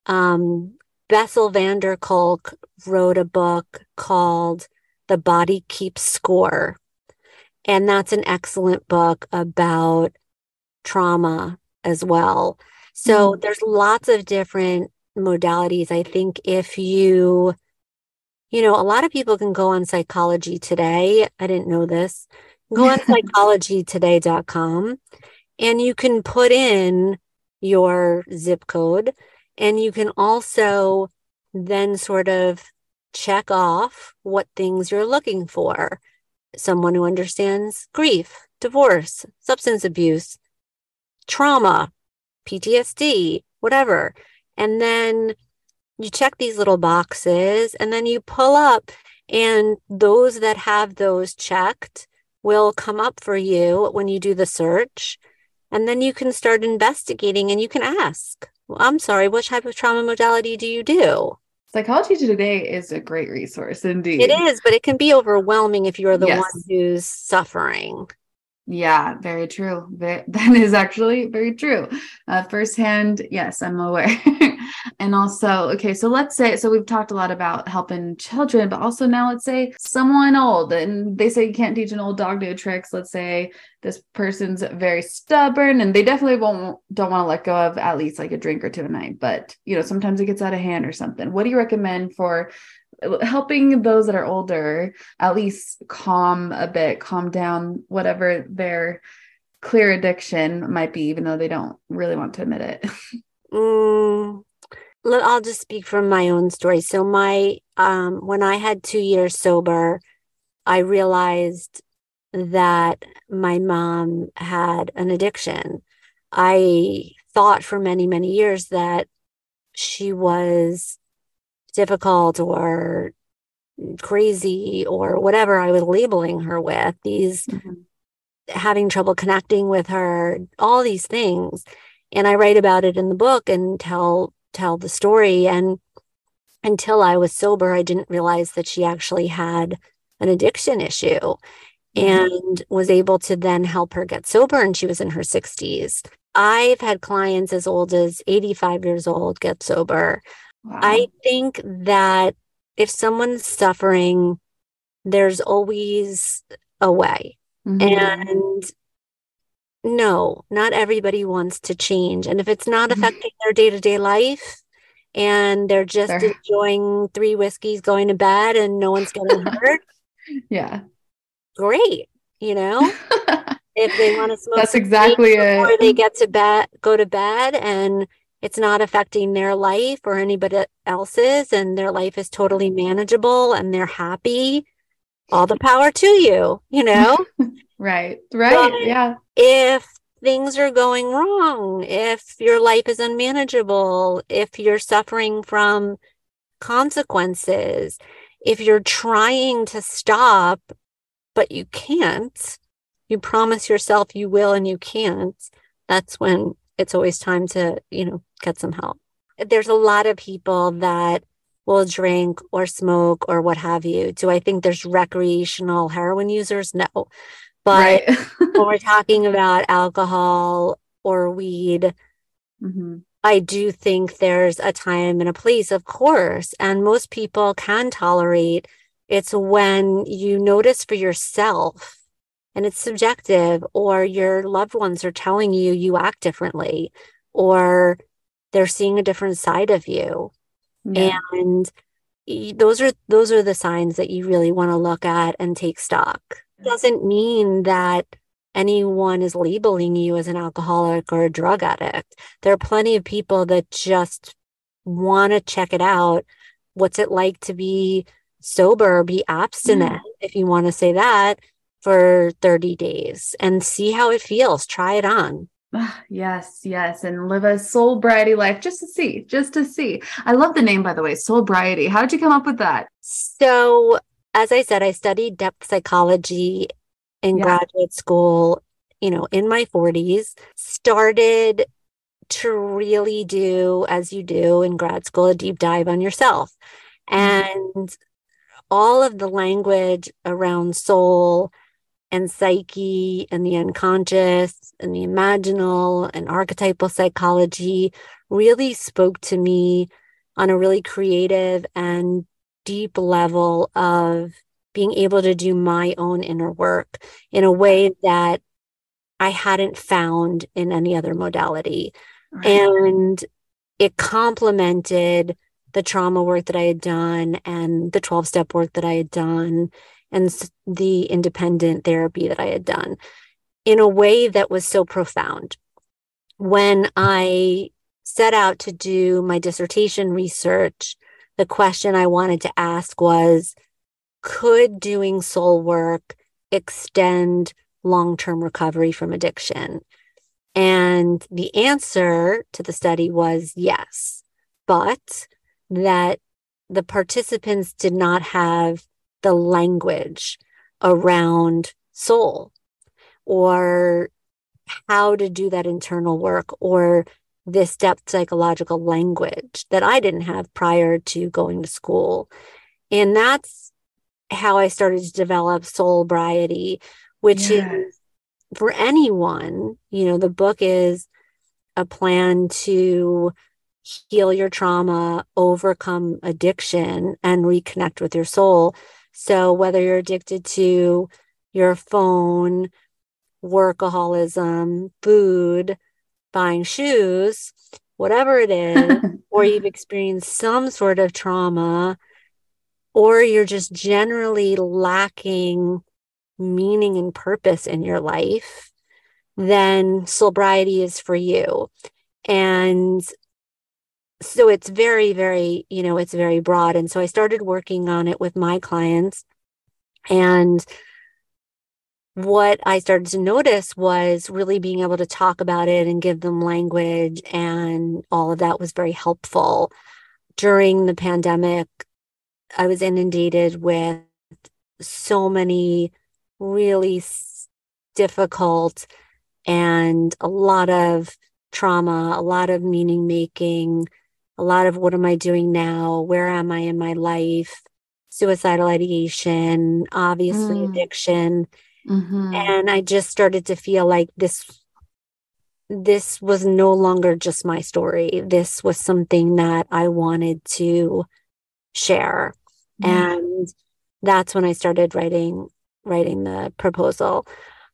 Bessel van der Kolk wrote a book called The Body Keeps Score. And that's an excellent book about trauma as well. So there's lots of different modalities. I think if a lot of people can go on Psychology Today. I didn't know this. Go on psychologytoday.com and you can put in your zip code, and you can also then sort of check off what things you're looking for. Someone who understands grief, divorce, substance abuse, trauma, PTSD, whatever. And then you check these little boxes and then you pull up, and those that have those checked will come up for you when you do the search. And then you can start investigating and you can ask, well, I'm sorry, what type of trauma modality do you do? Psychology Today is a great resource indeed. It is, but it can be overwhelming if you're the one who's suffering. Yeah, very true. That is actually very true. Firsthand, yes, I'm aware. And also, okay, so let's say, so we've talked a lot about helping children, but also now let's say someone old, and they say you can't teach an old dog new tricks. Let's say this person's very stubborn and they definitely don't want to let go of at least like a drink or two a night, but sometimes it gets out of hand or something. What do you recommend for helping those that are older at least calm down whatever their clear addiction might be, even though they don't really want to admit it? I'll just speak from my own story. So when I had 2 years sober, I realized that my mom had an addiction. I thought for many, many years that she was difficult or crazy or whatever I was labeling her with, these Mhm. having trouble connecting with her, all these things. And I write about it in the book and tell the story. And until I was sober, I didn't realize that she actually had an addiction issue Right. and was able to then help her get sober. And she was in her 60s. I've had clients as old as 85 years old get sober. I Wow. think that if someone's suffering, there's always a way. Hmm. And no, not everybody wants to change. And if it's not affecting their day-to-day life and they're just There. enjoying 3 whiskeys, going to bed, and no one's getting hurt, Yeah. great. You know, if they want to smoke That's some weed exactly before it. they get to bed, go to bed, and it's not affecting their life or anybody else's, and their life is totally manageable and they're happy, all the power to you, you know? Right. But Right. Yeah. if things are going wrong, if your life is unmanageable, if you're suffering from consequences, if you're trying to stop, but you can't, you promise yourself you will and you can't, that's when it's always time to, get some help. There's a lot of people that will drink or smoke or what have you. Do I think there's recreational heroin users? No. But Right. when we're talking about alcohol or weed, Hmm. I do think there's a time and a place, of course, and most people can tolerate. It's when you notice for yourself and it's subjective, or your loved ones are telling you you act differently, or they're seeing a different side of you. Yeah. And those are the signs that you really want to look at and take stock. Doesn't mean that anyone is labeling you as an alcoholic or a drug addict. There are plenty of people that just want to check it out. What's it like to be sober, be abstinent, Yeah. if you want to say that, for 30 days and see how it feels. Try it on. Ah, yes, yes, and live a sobriety life just to see, just to see. I love the name, by the way, sobriety. How did you come up with that? So, as I said, I studied depth psychology in Yeah. graduate school, in my 40s, started to really do, as you do in grad school, a deep dive on yourself. Mm. And all of the language around soul and psyche and the unconscious and the imaginal and archetypal psychology really spoke to me on a really creative and deep level of being able to do my own inner work in a way that I hadn't found in any other modality. Right. And it complemented the trauma work that I had done and the 12-step work that I had done and the independent therapy that I had done in a way that was so profound. When I set out to do my dissertation research, the question I wanted to ask was, could doing soul work extend long-term recovery from addiction? And the answer to the study was yes, but that the participants did not have the language around soul or how to do that internal work or this depth psychological language that I didn't have prior to going to school. And that's how I started to develop Soulbriety, which is Yeah. for anyone. The book is a plan to heal your trauma, overcome addiction, and reconnect with your soul. So whether you're addicted to your phone, workaholism, food, buying shoes, whatever it is, or you've experienced some sort of trauma, or you're just generally lacking meaning and purpose in your life, then sobriety is for you. And so it's very, very, it's very broad. And so I started working on it with my clients. And what I started to notice was really being able to talk about it and give them language. And all of that was very helpful. During the pandemic, I was inundated with so many really difficult and a lot of trauma, a lot of meaning making, a lot of what am I doing now? Where am I in my life? Suicidal ideation, obviously Mm. addiction. Mm-hmm. And I just started to feel like this was no longer just my story. This was something that I wanted to share. Yeah. And that's when I started writing the proposal.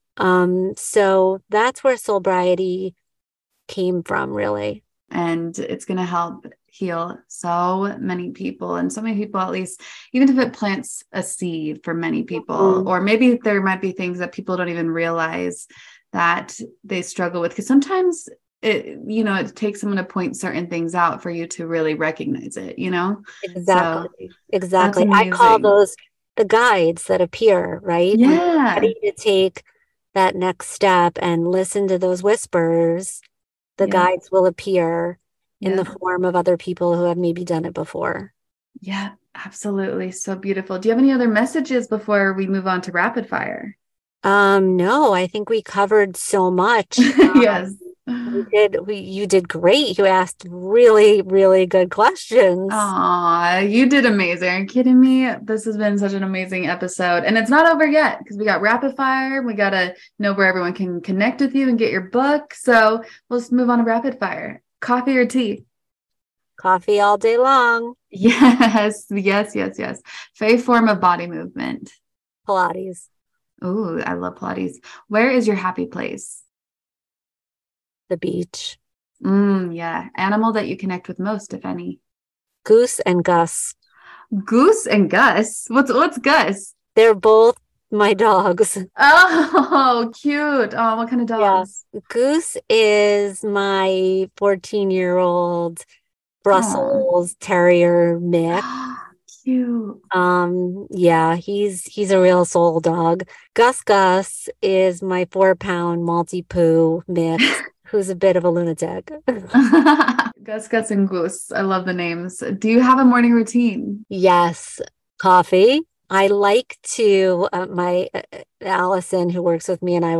So that's where Soulbriety came from, really. And it's going to help heal so many people, and so many people, at least, even if it plants a seed for many people, Mm, or maybe there might be things that people don't even realize that they struggle with. Because sometimes it takes someone to point certain things out for you to really recognize it. So exactly. that's Exactly. I call amazing. those the guides that appear, right? When you're Yeah. ready to take that next step and listen to those whispers, the Yeah. guides will appear in Yeah. the form of other people who have maybe done it before. Yeah. Absolutely. So beautiful. Do you have any other messages before we move on to rapid fire? No, I think we covered so much. Yes. You did great. You asked really, really good questions. Aw, you did amazing. Are you kidding me? This has been such an amazing episode. And it's not over yet because we got rapid fire. We got to know where everyone can connect with you and get your book. So let's move on to rapid fire. Coffee or tea? Coffee all day long. Yes, yes, yes, yes. Favorite form of body movement? Pilates, Ooh, I love Pilates. Where is your happy place? the beach, Yeah. Animal that you connect with most, if any? Goose and Gus. Goose and Gus. What's Gus? They're both my dogs. Oh, cute. Oh, what kind of Yeah. dogs? Goose is my 14-year-old Oh, Brussels Terrier mix. cute. Yeah, he's a real soul dog. Gus is my 4-pound Maltipoo mix, who's a bit of a lunatic. Gus, Gus, and Goose. I love the names. Do you have a morning routine? Yes, coffee. I like to my Allison, who works with me, and I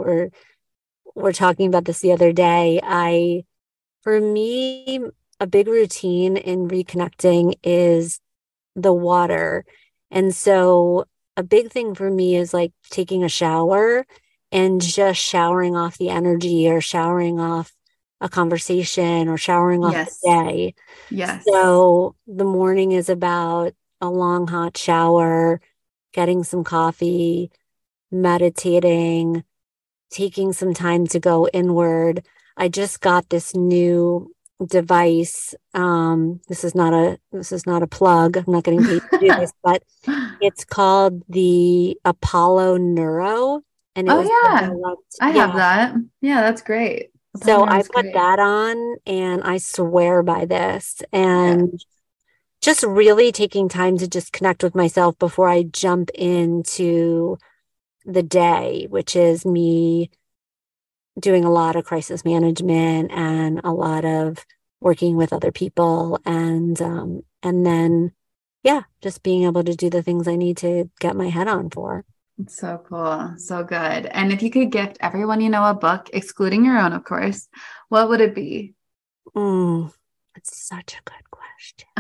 were talking about this the other day. For me, a big routine in reconnecting is the water. And so a big thing for me is like taking a shower and just showering off the energy or showering off a conversation or showering off the Yes. day. Yes. So the morning is about a long hot shower, getting some coffee, meditating, taking some time to go inward. I just got this new device. This is not a plug. I'm not getting paid to do this, but it's called the Apollo Neuro, and it Oh, was yeah. developed. I have Yeah. that. Yeah, that's great. The So partner I is put great. that on and I swear by this. Yeah. And just really taking time to just connect with myself before I jump into the day, which is me doing a lot of crisis management and a lot of working with other people and then yeah, just being able to do the things I need to get my head on for. It's so cool. So good. And if you could gift everyone you know a book, excluding your own, of course, what would it be? Mm, that's such a good question.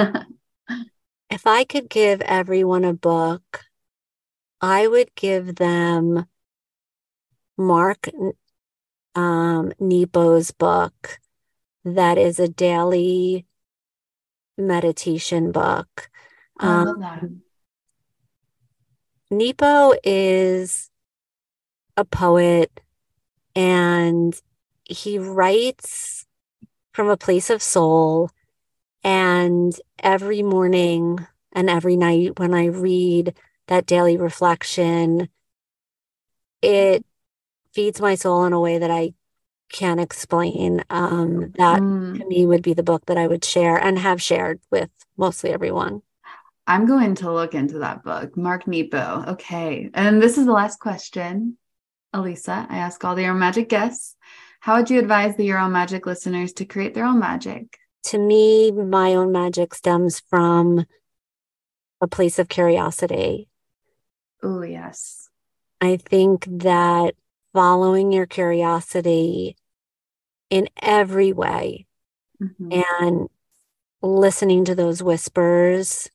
If I could give everyone a book, I would give them Mark Nepo's book that is a daily meditation book. Oh, I Um, love that. Nepo is a poet and he writes from a place of soul. And every morning and every night when I read that daily reflection, it feeds my soul in a way that I can't explain. That to Mm. me would be the book that I would share and have shared with mostly everyone. I'm going to look into that book, Mark Nepo. Okay. And this is the last question, Elisa. I ask all the Your Own Magic guests. How would you advise the Your Own Magic listeners to create their own magic? To me, my own magic stems from a place of curiosity. Oh, yes. I think that following your curiosity in every way and listening to those whispers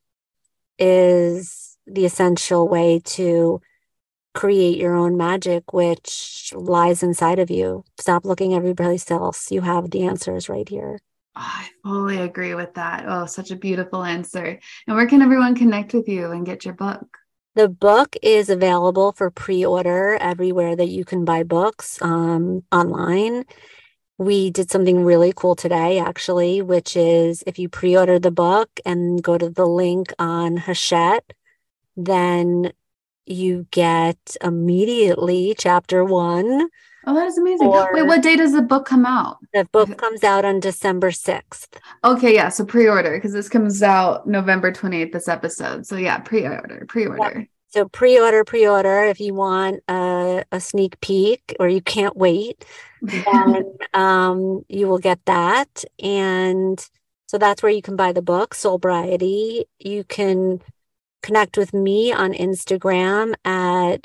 is the essential way to create your own magic, which lies inside of you. Stop looking everybody else. You have the answers right here. Oh, I fully agree with that. Oh, such a beautiful answer. And where can everyone connect with you and get your book? The book is available for pre-order everywhere that you can buy books online. We did something really cool today, actually, which is if you pre-order the book and go to the link on Hachette, then you get immediately chapter 1. Oh, that is amazing. Wait, what day does the book come out? The book comes out on December 6th. Okay, yeah. So pre-order, because this comes out November 28th, this episode. So yeah, pre-order. Yeah. So pre-order if you want a sneak peek or you can't wait, then you will get that. And so that's where you can buy the book, Soulbriety. You can connect with me on Instagram at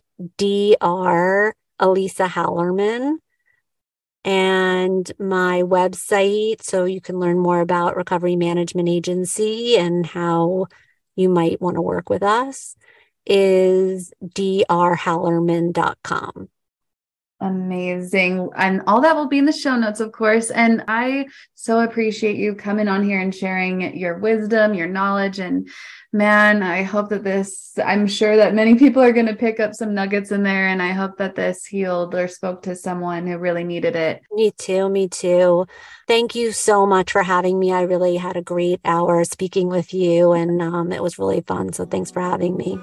Dr. Elisa Hallerman, and my website, so you can learn more about Recovery Management Agency and how you might want to work with us, is drhallerman.com. Amazing. And all that will be in the show notes, of course. And I so appreciate you coming on here and sharing your wisdom, your knowledge. And man, I hope that I'm sure that many people are going to pick up some nuggets in there. And I hope that this healed or spoke to someone who really needed it. Me too. Thank you so much for having me. I really had a great hour speaking with you, and it was really fun. So thanks for having me.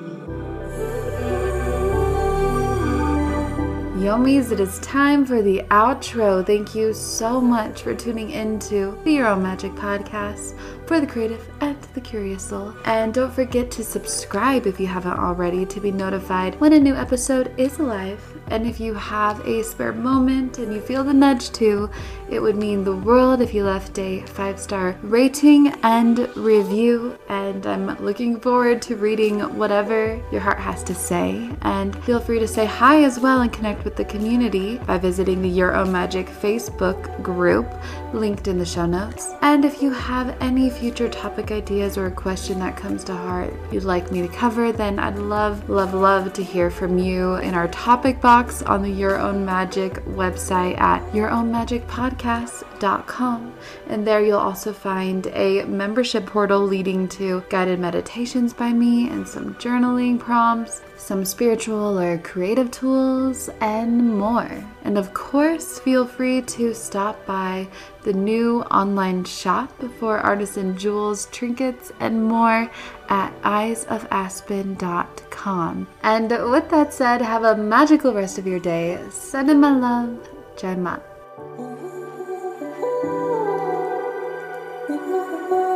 Yomis, it is time for the outro. Thank you so much for tuning into the Your Own Magic podcast for the creative and the curious soul. And don't forget to subscribe if you haven't already to be notified when a new episode is live. And if you have a spare moment and you feel the nudge to, it would mean the world if you left a 5-star rating and review. And I'm looking forward to reading whatever your heart has to say. And feel free to say hi as well and connect with the community by visiting the Your Own Magic Facebook group linked in the show notes. And if you have any future topic ideas or a question that comes to heart you'd like me to cover, then I'd love to hear from you in our topic box on the Your Own Magic website at yourownmagicpodcast.com. And there you'll also find a membership portal leading to guided meditations by me and some journaling prompts, some spiritual or creative tools, and more. And of course, feel free to stop by the new online shop for artisan jewels, trinkets, and more at eyesofaspen.com. And with that said, have a magical rest of your day. Sending my love, Jai Mat.